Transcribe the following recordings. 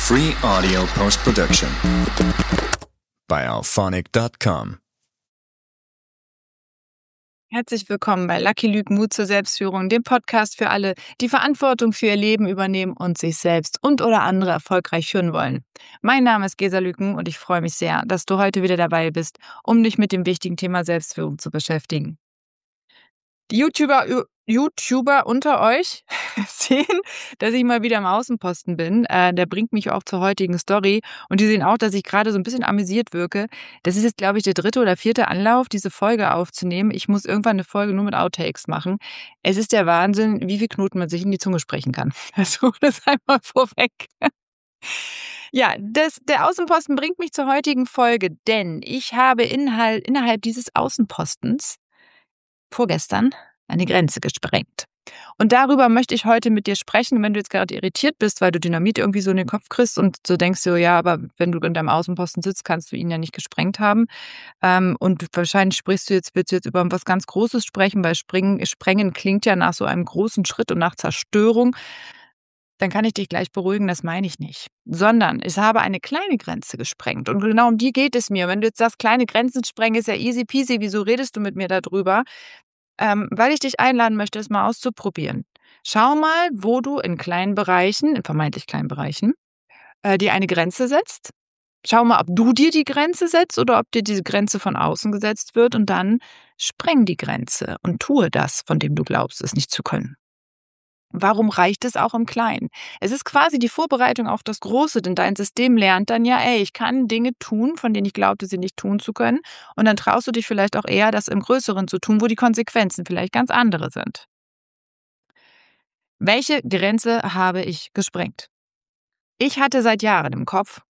Free audio post-production by Auphonic.com. Herzlich willkommen bei Lucky Luke Mut zur Selbstführung, dem Podcast für alle, die Verantwortung für ihr Leben übernehmen und sich selbst und/oder andere erfolgreich führen wollen. Mein Name ist Gesa Lüken und ich freue mich sehr, dass du heute wieder dabei bist, um dich mit dem wichtigen Thema Selbstführung zu beschäftigen. Die YouTuber unter euch sehen, dass ich mal wieder im Außenposten bin. Der bringt mich auch zur heutigen Story. Und die sehen auch, dass ich gerade so ein bisschen amüsiert wirke. Das ist jetzt, glaube ich, der 3. oder 4. Anlauf, diese Folge aufzunehmen. Ich muss irgendwann eine Folge nur mit Outtakes machen. Es ist der Wahnsinn, wie viel Knoten man sich in die Zunge sprechen kann. Also das einmal vorweg. Ja, der Außenposten bringt mich zur heutigen Folge, denn ich habe innerhalb dieses Außenpostens vorgestern eine Grenze gesprengt. Und darüber möchte ich heute mit dir sprechen, wenn du jetzt gerade irritiert bist, weil du Dynamit irgendwie so in den Kopf kriegst und so denkst du, ja, aber wenn du in deinem Außenposten sitzt, kannst du ihn ja nicht gesprengt haben. Und wahrscheinlich willst du jetzt über was ganz Großes sprechen, weil Sprengen klingt ja nach so einem großen Schritt und nach Zerstörung. Dann kann ich dich gleich beruhigen, das meine ich nicht. Sondern ich habe eine kleine Grenze gesprengt. Und genau um die geht es mir. Wenn du jetzt sagst, kleine Grenzen sprengen ist ja easy peasy, wieso redest du mit mir darüber? Weil ich dich einladen möchte, es mal auszuprobieren. Schau mal, wo du in kleinen Bereichen, in vermeintlich kleinen Bereichen, dir eine Grenze setzt. Schau mal, ob du dir die Grenze setzt oder ob dir diese Grenze von außen gesetzt wird und dann spreng die Grenze und tue das, von dem du glaubst, es nicht zu können. Warum reicht es auch im Kleinen? Es ist quasi die Vorbereitung auf das Große, denn dein System lernt dann ja, ich kann Dinge tun, von denen ich glaubte, sie nicht tun zu können. Und dann traust du dich vielleicht auch eher, das im Größeren zu tun, wo die Konsequenzen vielleicht ganz andere sind. Welche Grenze habe ich gesprengt? Ich hatte seit Jahren im Kopf,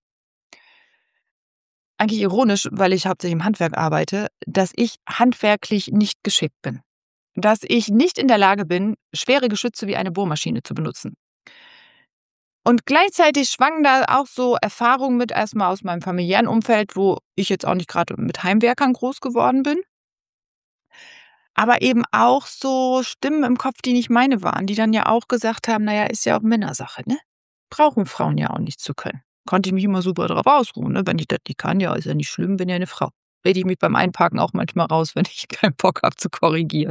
eigentlich ironisch, weil ich hauptsächlich im Handwerk arbeite, dass ich handwerklich nicht geschickt bin. Dass ich nicht in der Lage bin, schwere Geschütze wie eine Bohrmaschine zu benutzen. Und gleichzeitig schwangen da auch so Erfahrungen mit erstmal aus meinem familiären Umfeld, wo ich jetzt auch nicht gerade mit Heimwerkern groß geworden bin. Aber eben auch so Stimmen im Kopf, die nicht meine waren, die dann ja auch gesagt haben, naja, ist ja auch Männersache, ne? Brauchen Frauen ja auch nicht zu können. Konnte ich mich immer super drauf ausruhen, ne? Wenn ich das nicht kann, ja, ist ja nicht schlimm, bin ja eine Frau. Rede ich mich beim Einparken auch manchmal raus, wenn ich keinen Bock habe zu korrigieren.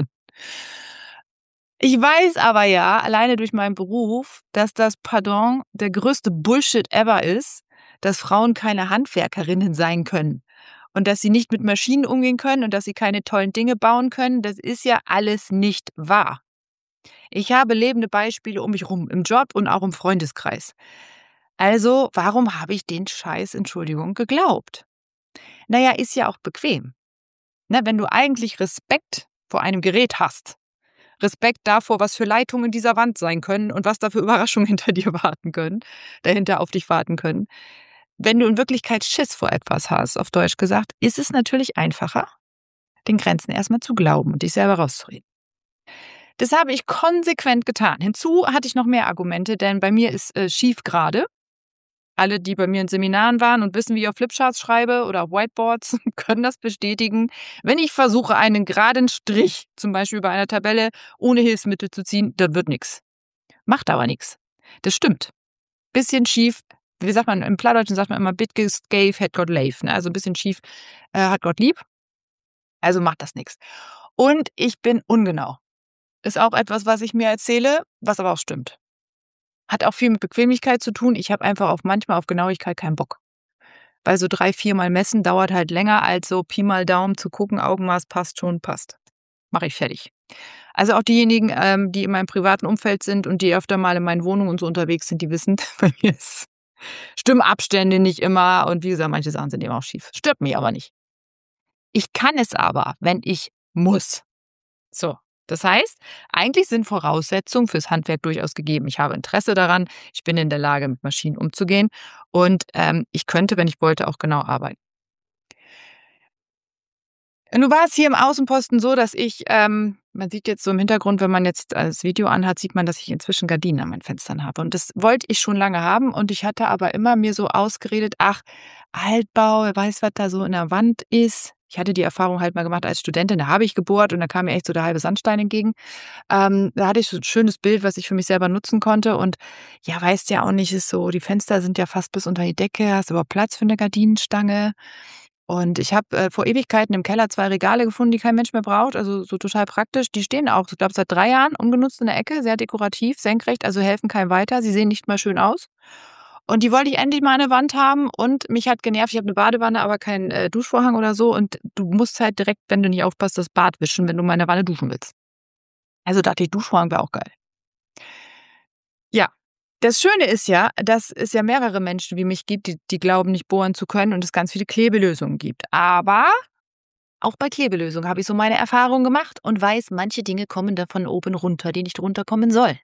Ich weiß aber ja, alleine durch meinen Beruf, dass das, pardon, der größte Bullshit ever ist, dass Frauen keine Handwerkerinnen sein können und dass sie nicht mit Maschinen umgehen können und dass sie keine tollen Dinge bauen können. Das ist ja alles nicht wahr. Ich habe lebende Beispiele um mich rum, im Job und auch im Freundeskreis. Also, warum habe ich den Scheiß, Entschuldigung, geglaubt? Naja, ist ja auch bequem. Ne, wenn du eigentlich Respekt vor einem Gerät hast, Respekt davor, was für Leitungen dieser Wand sein können und was da für Überraschungen dahinter auf dich warten können. Wenn du in Wirklichkeit Schiss vor etwas hast, auf Deutsch gesagt, ist es natürlich einfacher, den Grenzen erstmal zu glauben und dich selber rauszureden. Das habe ich konsequent getan. Hinzu hatte ich noch mehr Argumente, denn bei mir ist schief gerade. Alle, die bei mir in Seminaren waren und wissen, wie ich auf Flipcharts schreibe oder auf Whiteboards, können das bestätigen. Wenn ich versuche, einen geraden Strich, zum Beispiel bei einer Tabelle, ohne Hilfsmittel zu ziehen, das wird nichts. Macht aber nichts. Das stimmt. Bisschen schief, wie sagt man, im Plattdeutschen sagt man immer, bit gave, hat Gott lief. Ne? Also ein bisschen schief hat Gott lieb. Also macht das nichts. Und ich bin ungenau. Ist auch etwas, was ich mir erzähle, was aber auch stimmt. Hat auch viel mit Bequemlichkeit zu tun. Ich habe einfach manchmal auf Genauigkeit keinen Bock. Weil so 3-4 Mal messen dauert halt länger als so Pi mal Daumen zu gucken, Augenmaß passt schon, passt. Mache ich fertig. Also auch diejenigen, die in meinem privaten Umfeld sind und die öfter mal in meinen Wohnungen und so unterwegs sind, die wissen, bei mir stimmen Abstände nicht immer und wie gesagt, manche Sachen sind eben auch schief. Stört mich aber nicht. Ich kann es aber, wenn ich muss. So. Das heißt, eigentlich sind Voraussetzungen fürs Handwerk durchaus gegeben. Ich habe Interesse daran, ich bin in der Lage, mit Maschinen umzugehen und ich könnte, wenn ich wollte, auch genau arbeiten. Nun war es hier im Außenposten so, dass ich, man sieht jetzt so im Hintergrund, wenn man jetzt das Video anhat, sieht man, dass ich inzwischen Gardinen an meinen Fenstern habe. Und das wollte ich schon lange haben und ich hatte aber immer mir so ausgeredet, ach, Altbau, wer weiß, was da so in der Wand ist. Ich hatte die Erfahrung halt mal gemacht als Studentin, da habe ich gebohrt und da kam mir echt so der halbe Sandstein entgegen. Da hatte ich so 'n schönes Bild, was ich für mich selber nutzen konnte und ja, weißt ja auch nicht, ist so die Fenster sind ja fast bis unter die Decke, hast aber Platz für 'ne Gardinenstange. Und ich habe, vor Ewigkeiten im Keller 2 Regale gefunden, die kein Mensch mehr braucht, also so total praktisch. Die stehen auch, ich glaube, seit 3 Jahren ungenutzt in der Ecke, sehr dekorativ, senkrecht, also helfen keinem weiter. Sie sehen nicht mal schön aus. Und die wollte ich endlich mal an der Wand haben und mich hat genervt, ich habe 'ne Badewanne, aber keinen, Duschvorhang oder so und du musst halt direkt, wenn du nicht aufpasst, das Bad wischen, wenn du mal in der Wanne duschen willst. Also dachte ich, Duschvorhang wäre auch geil. Ja, das Schöne ist ja, dass es ja mehrere Menschen wie mich gibt, die glauben, nicht bohren zu können und es ganz viele Klebelösungen gibt. Aber auch bei Klebelösungen habe ich so meine Erfahrungen gemacht und weiß, manche Dinge kommen da von oben runter, die nicht runterkommen sollen.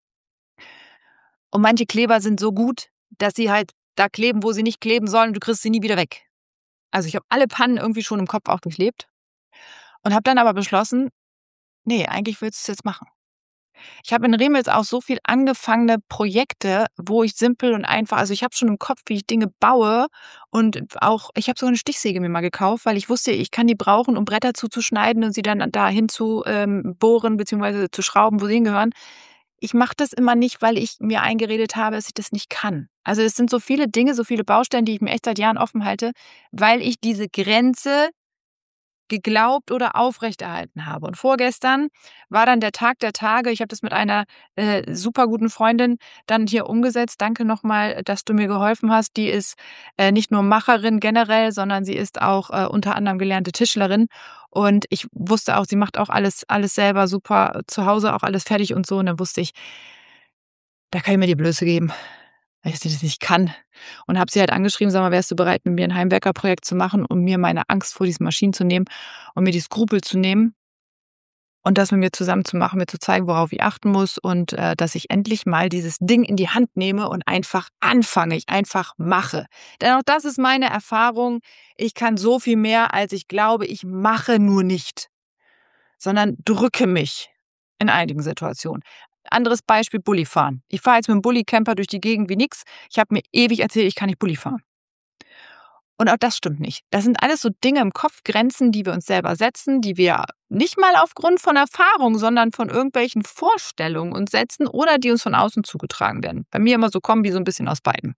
Und manche Kleber sind so gut, dass sie halt da kleben, wo sie nicht kleben sollen und du kriegst sie nie wieder weg. Also, ich habe alle Pannen irgendwie schon im Kopf auch durchlebt und habe dann aber beschlossen: „Ne, eigentlich willst du's jetzt machen.“ Ich habe in Remels auch so viel angefangene Projekte, wo ich simpel und einfach also, ich habe schon im Kopf, wie ich Dinge baue und auch ich habe sogar 'ne Stichsäge mir mal gekauft, weil ich wusste, ich kann die brauchen, um Bretter zuzuschneiden und sie dann dahin zu, bohren beziehungsweise zu schrauben, wo sie hingehören. Ich mache das immer nicht, weil ich mir eingeredet habe, dass ich das nicht kann. Also, es sind so viele Dinge, so viele Baustellen, die ich mir echt seit Jahren offen halte, weil ich diese Grenze geglaubt oder aufrechterhalten habe. Und vorgestern war dann der Tag der Tage. Ich habe das mit einer, super guten Freundin dann hier umgesetzt. Danke nochmal, dass du mir geholfen hast. Die ist, nicht nur Macherin generell, sondern sie ist auch, unter anderem gelernte Tischlerin. Und ich wusste auch, sie macht auch alles selber super zu Hause, auch alles fertig und so. Und dann wusste ich, da kann ich mir die Blöße geben, weil ich das nicht kann. Und habe sie halt angeschrieben: „Sag mal, wärst du bereit, mit mir 'n Heimwerkerprojekt zu machen, um mir meine Angst vor diesen Maschinen zu nehmen und mir die Skrupel zu nehmen und das mit mir zusammen zu machen, mir zu zeigen, worauf ich achten muss und, dass ich endlich mal dieses Ding in die Hand nehme und einfach anfange, ich einfach mache.“ Denn auch das ist meine Erfahrung. Ich kann so viel mehr, als ich glaube. Ich mache nur nicht, sondern drücke mich in einigen Situationen. Anderes Beispiel, Bulli fahren. Ich fahre jetzt mit dem Bulli-Camper durch die Gegend wie nix. Ich habe mir ewig erzählt, ich kann nicht Bulli fahren. Und auch das stimmt nicht. Das sind alles so Dinge im Kopf, Grenzen, die wir uns selber setzen, die wir nicht mal aufgrund von Erfahrung, sondern von irgendwelchen Vorstellungen uns setzen oder die uns von außen zugetragen werden. Bei mir immer so Kombi, so ein bisschen aus beidem.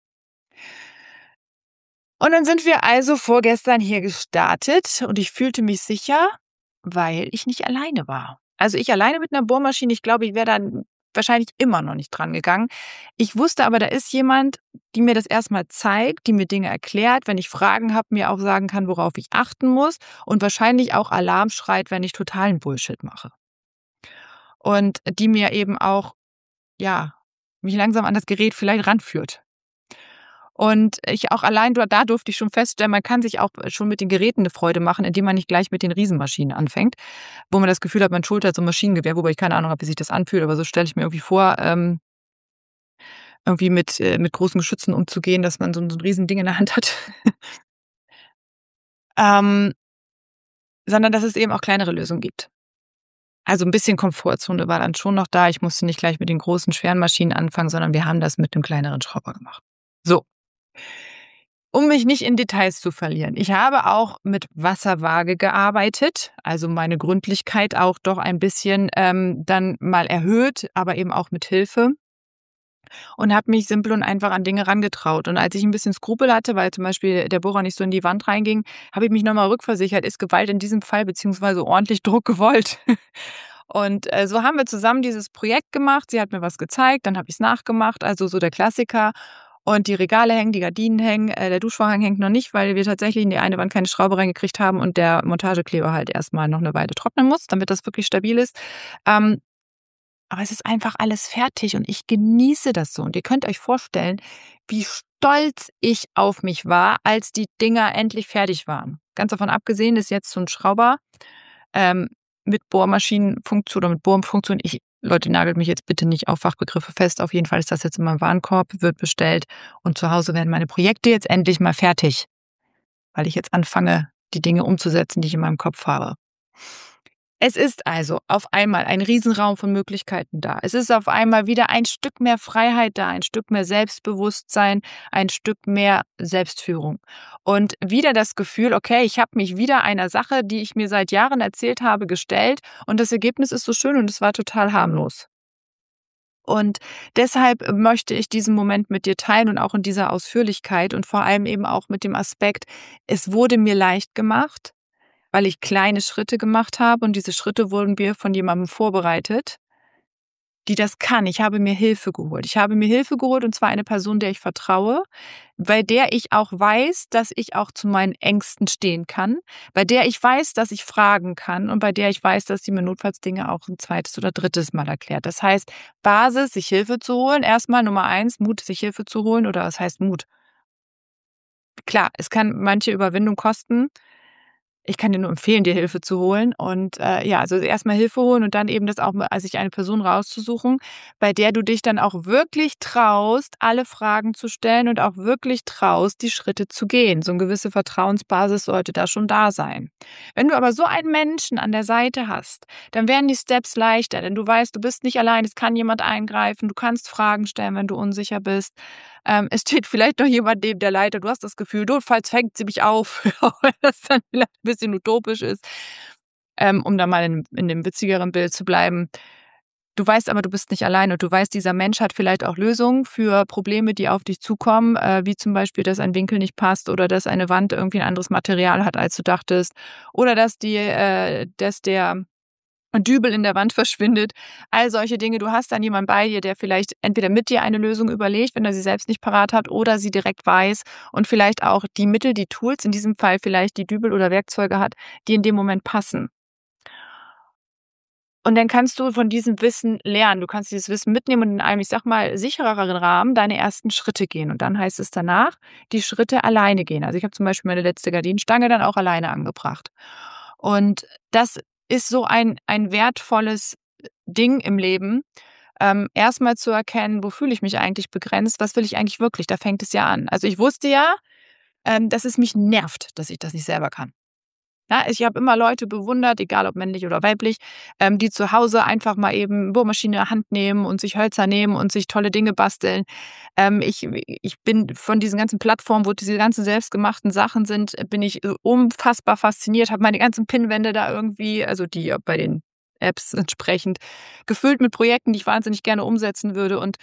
Und dann sind wir also vorgestern hier gestartet und ich fühlte mich sicher, weil ich nicht alleine war. Also, ich alleine mit 'ner Bohrmaschine, ich glaube, ich wäre dann wahrscheinlich immer noch nicht dran gegangen. Ich wusste aber, da ist jemand, die mir das erst mal zeigt, die mir Dinge erklärt, wenn ich Fragen habe, mir auch sagen kann, worauf ich achten muss und wahrscheinlich auch Alarm schreit, wenn ich totalen Bullshit mache. Und die mir eben auch, ja, mich langsam an das Gerät vielleicht ranführt. Und ich auch allein da durfte ich schon feststellen, man kann sich auch schon mit den Geräten 'ne Freude machen, indem man nicht gleich mit den Riesenmaschinen anfängt, wo man das Gefühl hat, man schultert so 'n Maschinengewehr, wobei ich keine Ahnung habe, wie sich das anfühlt, aber so stelle ich mir irgendwie vor, irgendwie mit großen Geschützen umzugehen, dass man so 'n Riesending in der Hand hat. Ähm, sondern dass es eben auch kleinere Lösungen gibt. Also 'n bisschen Komfortzone war dann schon noch da. Ich musste nicht gleich mit den großen, schweren Maschinen anfangen, sondern wir haben das mit 'nem kleineren Schrauber gemacht. So. Um mich nicht in Details zu verlieren. Ich habe auch mit Wasserwaage gearbeitet, also meine Gründlichkeit auch doch ein bisschen, dann mal erhöht, aber eben auch mit Hilfe und habe mich simpel und einfach an Dinge rangetraut. Und als ich 'n bisschen Skrupel hatte, weil zum Beispiel der Bohrer nicht so in die Wand reinging, habe ich mich noch mal rückversichert, ist Gewalt in diesem Fall beziehungsweise ordentlich Druck gewollt? Und, so haben wir zusammen dieses Projekt gemacht. Sie hat mir was gezeigt, dann habe ich's nachgemacht, also so der Klassiker. Und die Regale hängen, die Gardinen hängen, der Duschvorhang hängt noch nicht, weil wir tatsächlich in die eine Wand keine Schraube reingekriegt haben und der Montagekleber halt erst mal noch 'ne Weile trocknen muss, damit das wirklich stabil ist. Ähm, aber es ist einfach alles fertig und ich genieße das so. Und ihr könnt euch vorstellen, wie stolz ich auf mich war, als die Dinger endlich fertig waren. Ganz davon abgesehen ist jetzt so 'n Schrauber, ähm, mit Bohrmaschinenfunktion oder mit Bohrfunktion. Leute, nagelt mich jetzt bitte nicht auf Fachbegriffe fest. Auf jeden Fall ist das jetzt in meinem Warenkorb, wird bestellt und zu Hause werden meine Projekte jetzt endlich mal fertig, weil ich jetzt anfange, die Dinge umzusetzen, die ich in meinem Kopf habe. Es ist also auf einmal ein Riesenraum von Möglichkeiten da. Es ist auf einmal wieder ein Stück mehr Freiheit da, ein Stück mehr Selbstbewusstsein, ein Stück mehr Selbstführung. Und wieder das Gefühl, okay, ich habe mich wieder einer Sache, die ich mir seit Jahren erzählt habe, gestellt und das Ergebnis ist so schön und es war total harmlos. Und deshalb möchte ich diesen Moment mit dir teilen und auch in dieser Ausführlichkeit und vor allem eben auch mit dem Aspekt, es wurde mir leicht gemacht, weil ich kleine Schritte gemacht habe und diese Schritte wurden mir von jemandem vorbereitet, die das kann. Ich habe mir Hilfe geholt. Ich habe mir Hilfe geholt und zwar eine Person, der ich vertraue, bei der ich auch weiß, dass ich auch zu meinen Ängsten stehen kann, bei der ich weiß, dass ich fragen kann und bei der ich weiß, dass sie mir notfalls Dinge auch ein zweites oder drittes Mal erklärt. Das heißt, Basis, sich Hilfe zu holen. Erstmal Nummer eins, Mut, sich Hilfe zu holen oder was heißt Mut? Klar, es kann manche Überwindung kosten. Ich kann dir nur empfehlen, dir Hilfe zu holen und, ja, also erstmal Hilfe holen und dann eben das auch mal sich eine Person rauszusuchen, bei der du dich dann auch wirklich traust, alle Fragen zu stellen und auch wirklich traust, die Schritte zu gehen. So 'ne gewisse Vertrauensbasis sollte da schon da sein. Wenn du aber so einen Menschen an der Seite hast, dann werden die Steps leichter, denn du weißt, du bist nicht allein, es kann jemand eingreifen, du kannst Fragen stellen, wenn du unsicher bist. Es steht vielleicht noch jemand neben der Leiter. Du hast das Gefühl, notfalls fängt sie mich auf, auch wenn das dann vielleicht 'n bisschen utopisch ist, um da mal in dem witzigeren Bild zu bleiben. Du weißt aber, du bist nicht allein und du weißt, dieser Mensch hat vielleicht auch Lösungen für Probleme, die auf dich zukommen, wie zum Beispiel, dass ein Winkel nicht passt oder dass eine Wand irgendwie ein anderes Material hat, als du dachtest oder dass der Dübel in der Wand verschwindet. All solche Dinge. Du hast dann jemanden bei dir, der vielleicht entweder mit dir eine Lösung überlegt, wenn er sie selbst nicht parat hat oder sie direkt weiß und vielleicht auch die Mittel, die Tools, in diesem Fall vielleicht die Dübel oder Werkzeuge hat, die in dem Moment passen. Und dann kannst du von diesem Wissen lernen. Du kannst dieses Wissen mitnehmen und in einem, ich sage mal, sichereren Rahmen deine ersten Schritte gehen. Und dann heißt es danach, die Schritte alleine gehen. Also ich habe zum Beispiel meine letzte Gardinenstange dann auch alleine angebracht. Und das ist so ein wertvolles Ding im Leben, erst zu erkennen, wo fühle ich mich eigentlich begrenzt, was will ich eigentlich wirklich? Da fängt es ja an. Also ich wusste ja, dass es mich nervt, dass ich das nicht selber kann. Ja, ich habe immer Leute bewundert, egal ob männlich oder weiblich, die zu Hause einfach mal eben Bohrmaschine in der Hand nehmen und sich Hölzer nehmen und sich tolle Dinge basteln. Ich bin von diesen ganzen Plattformen, wo diese ganzen selbstgemachten Sachen sind, bin ich unfassbar fasziniert, habe meine ganzen Pinnwände da irgendwie, also die bei den Apps entsprechend, gefüllt mit Projekten, die ich wahnsinnig gerne umsetzen würde und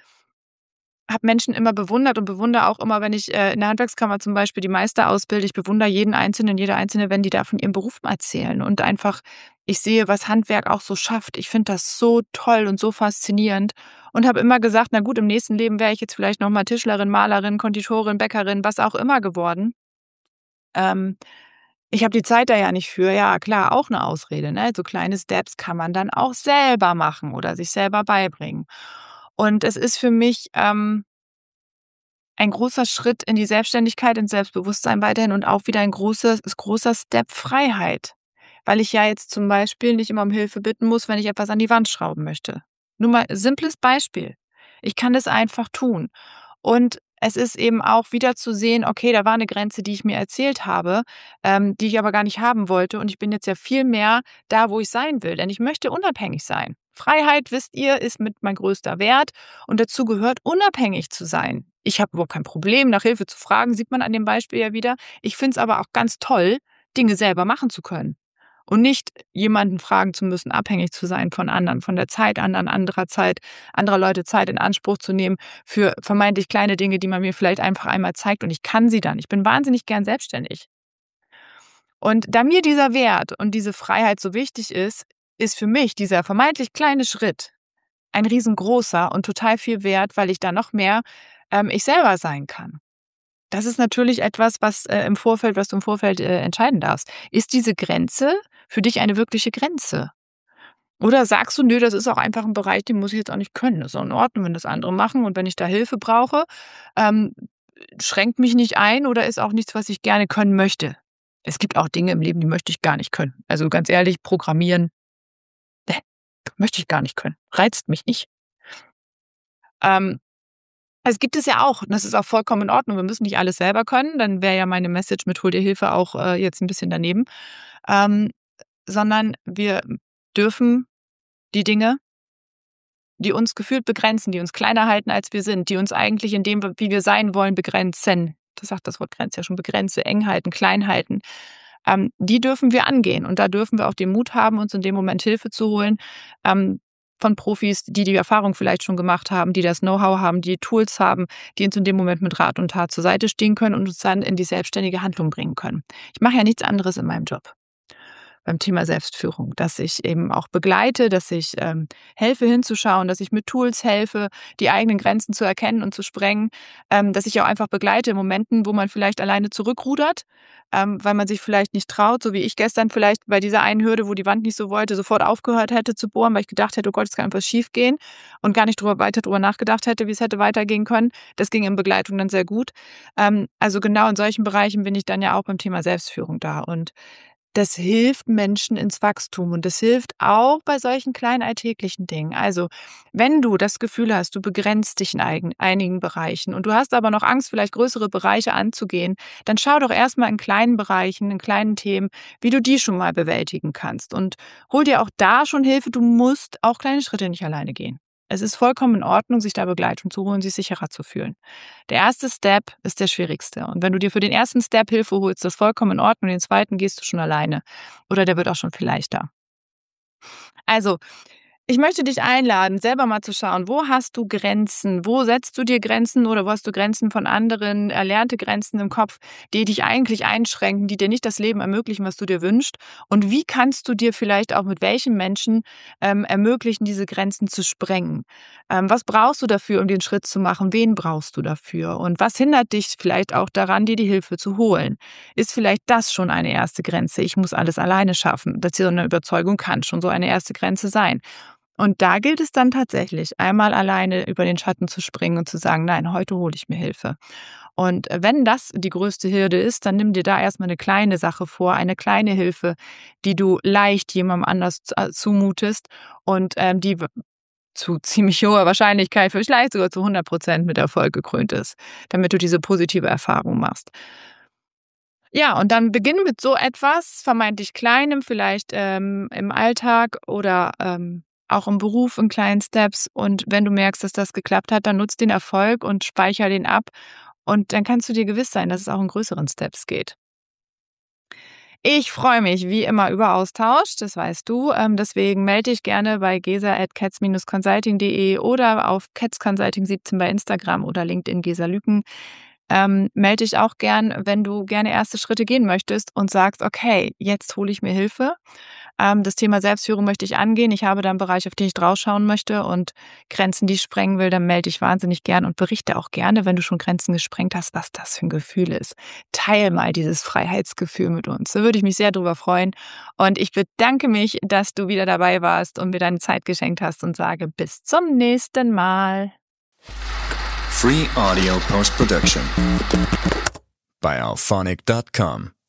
habe Menschen immer bewundert und bewundere auch immer, wenn ich, in der Handwerkskammer zum Beispiel die Meister ausbilde. Ich bewundere jeden Einzelnen, jede Einzelne, wenn die da von ihrem Beruf erzählen und einfach ich sehe, was Handwerk auch so schafft. Ich finde das so toll und so faszinierend und habe immer gesagt: „Na gut, im nächsten Leben wäre ich jetzt vielleicht noch mal Tischlerin, Malerin, Konditorin, Bäckerin, was auch immer geworden." Ähm, Ich habe die Zeit da ja nicht für. Ja, klar, auch 'ne Ausrede, ne? So kleine Steps kann man dann auch selber machen oder sich selber beibringen. Und es ist für mich, ein großer Schritt in die Selbstständigkeit, ins Selbstbewusstsein weiterhin und auch wieder ein großer Step Freiheit, weil ich ja jetzt zum Beispiel nicht immer um Hilfe bitten muss, wenn ich etwas an die Wand schrauben möchte. Nur mal simples Beispiel. Ich kann das einfach tun. Und es ist eben auch wieder zu sehen, okay, da war eine Grenze, die ich mir erzählt habe, die ich aber gar nicht haben wollte und ich bin jetzt ja viel mehr da, wo ich sein will, denn ich möchte unabhängig sein. Freiheit, wisst ihr, ist mit mein größter Wert und dazu gehört, unabhängig zu sein. Ich habe überhaupt kein Problem, nach Hilfe zu fragen, sieht man an dem Beispiel ja wieder. Ich finde es aber auch ganz toll, Dinge selber machen zu können und nicht jemanden fragen zu müssen, abhängig zu sein von anderen, von der Zeit anderer Zeit, anderer Leute Zeit in Anspruch zu nehmen für vermeintlich kleine Dinge, die man mir vielleicht einfach einmal zeigt und ich kann sie dann. Ich bin wahnsinnig gern selbstständig. Und da mir dieser Wert und diese Freiheit so wichtig ist für mich dieser vermeintlich kleine Schritt ein riesengroßer und total viel wert, weil ich da noch mehr, ich selber sein kann. Das ist natürlich etwas, was du im Vorfeld, entscheiden darfst. Ist diese Grenze für dich eine wirkliche Grenze? Oder sagst du: „Nö, das ist auch einfach ein Bereich, den muss ich jetzt auch nicht können. Das ist auch in Ordnung, wenn das andere machen und wenn ich da Hilfe brauche, ähm, schränkt mich nicht ein oder ist auch nichts, was ich gerne können möchte." Es gibt auch Dinge im Leben, die möchte ich gar nicht können. Also, ganz ehrlich, Programmieren, ne, möchte ich gar nicht können. Reizt mich nicht. Ähm, Es gibt es ja auch und das ist auch vollkommen in Ordnung. Wir müssen nicht alles selber können, dann wäre ja meine Message mit „Hol dir Hilfe" auch, jetzt ein bisschen daneben. Ähm sondern wir dürfen die Dinge, die uns gefühlt begrenzen, die uns kleiner halten, als wir sind, die uns eigentlich in dem, wie wir sein wollen, begrenzen. Das sagt das Wort Grenze ja schon, begrenze, eng halten, klein halten. Die dürfen wir angehen. Und da dürfen wir auch den Mut haben, uns in dem Moment Hilfe zu holen von Profis, die Erfahrung vielleicht schon gemacht haben, die das Know-how haben, die Tools haben, die uns in dem Moment mit Rat und Tat zur Seite stehen können und uns dann in die selbstständige Handlung bringen können. Ich mache ja nichts anderes in meinem Job beim Thema Selbstführung, dass ich eben auch begleite, dass ich helfe hinzuschauen, dass ich mit Tools helfe, die eigenen Grenzen zu erkennen und zu sprengen, dass ich auch einfach begleite in Momenten, wo man vielleicht alleine zurückrudert, weil man sich vielleicht nicht traut, so wie ich gestern vielleicht bei dieser einen Hürde, wo die Wand nicht so wollte, sofort aufgehört hätte zu bohren, weil ich gedacht hätte, oh Gott, es kann etwas schief gehen und gar nicht weiter drüber nachgedacht hätte, wie es hätte weitergehen können. Das ging in Begleitung dann sehr gut. Also genau in solchen Bereichen bin ich dann ja auch beim Thema Selbstführung da und das hilft Menschen ins Wachstum und das hilft auch bei solchen kleinen alltäglichen Dingen. Also, wenn du das Gefühl hast, du begrenzt dich in einigen Bereichen und du hast aber noch Angst, vielleicht größere Bereiche anzugehen, dann schau doch erstmal in kleinen Bereichen, in kleinen Themen, wie du die schon mal bewältigen kannst und hol dir auch da schon Hilfe. Du musst auch kleine Schritte nicht alleine gehen. Es ist vollkommen in Ordnung, sich da Begleitung zu holen, sich sicherer zu fühlen. Der erste Step ist der schwierigste. Und wenn du dir für den ersten Step Hilfe holst, das ist vollkommen in Ordnung. Den zweiten gehst du schon alleine. Oder der wird auch schon viel leichter. Also, ich möchte dich einladen, selber mal zu schauen, wo hast du Grenzen? Wo setzt du dir Grenzen oder wo hast du Grenzen von anderen, erlernte Grenzen im Kopf, die dich eigentlich einschränken, die dir nicht das Leben ermöglichen, was du dir wünschst? Und wie kannst du dir vielleicht auch mit welchen Menschen ermöglichen, diese Grenzen zu sprengen? Was brauchst du dafür, um den Schritt zu machen? Wen brauchst du dafür? Und was hindert dich vielleicht auch daran, dir die Hilfe zu holen? Ist vielleicht das schon eine erste Grenze? Ich muss alles alleine schaffen. Das ist so eine Überzeugung, kann schon so eine erste Grenze sein. Und da gilt es dann tatsächlich, einmal alleine über den Schatten zu springen und zu sagen, nein, heute hole ich mir Hilfe. Und wenn das die größte Hürde ist, dann nimm dir da erstmal eine kleine Sache vor, eine kleine Hilfe, die du leicht jemandem anders zumutest und die zu ziemlich hoher Wahrscheinlichkeit, vielleicht sogar zu 100% mit Erfolg gekrönt ist, damit du diese positive Erfahrung machst. Ja, und dann beginnen mit so etwas vermeintlich Kleinem, vielleicht im Alltag oder auch im Beruf in kleinen Steps. Und wenn du merkst, dass das geklappt hat, dann nutz den Erfolg und speicher den ab. Und dann kannst du dir gewiss sein, dass es auch in größeren Steps geht. Ich freue mich wie immer über Austausch, das weißt du. Deswegen melde dich gerne bei gesa@cats-consulting.de oder auf catsconsulting17 bei Instagram oder LinkedIn Gesa Lüken. Melde dich auch gern, wenn du gerne erste Schritte gehen möchtest und sagst, okay, jetzt hole ich mir Hilfe. Das Thema Selbstführung möchte ich angehen. Ich habe da einen Bereich, auf den ich draufschauen möchte und Grenzen, die ich sprengen will, dann melde dich wahnsinnig gern und berichte auch gerne, wenn du schon Grenzen gesprengt hast, was das für ein Gefühl ist. Teil mal dieses Freiheitsgefühl mit uns. Da würde ich mich sehr drüber freuen. Und ich bedanke mich, dass du wieder dabei warst und mir deine Zeit geschenkt hast und sage bis zum nächsten Mal. Free Audio Post Production by alphonic.com